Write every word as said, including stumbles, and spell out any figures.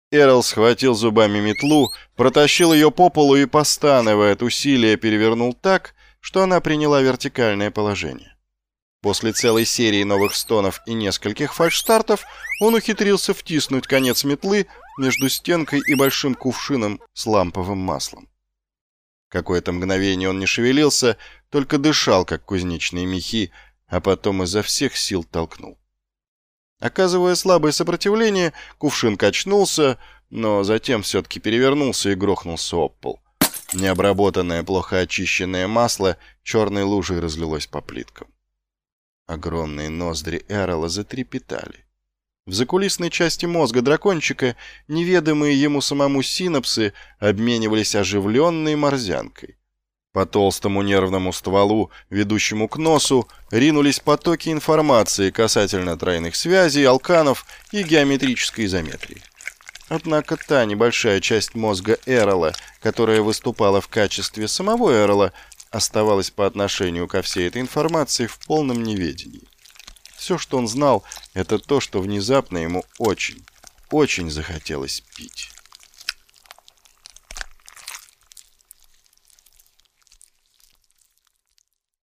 Эрл схватил зубами метлу, протащил ее по полу и, постановая от усилия, перевернул так, что она приняла вертикальное положение. После целой серии новых стонов и нескольких фальшстартов он ухитрился втиснуть конец метлы между стенкой и большим кувшином с ламповым маслом. Какое-то мгновение он не шевелился, только дышал, как кузнечные мехи, а потом изо всех сил толкнул. Оказывая слабое сопротивление, кувшин качнулся, но затем все-таки перевернулся и грохнулся об пол. Необработанное, плохо очищенное масло черной лужей разлилось по плиткам. Огромные ноздри Эрла затрепетали. В закулисной части мозга дракончика неведомые ему самому синапсы обменивались оживленной морзянкой. По толстому нервному стволу, ведущему к носу, ринулись потоки информации касательно тройных связей, алканов и геометрической изометрии. Однако та небольшая часть мозга Эрла, которая выступала в качестве самого Эрла, оставалась по отношению ко всей этой информации в полном неведении. Все, что он знал, это то, что внезапно ему очень, очень захотелось пить.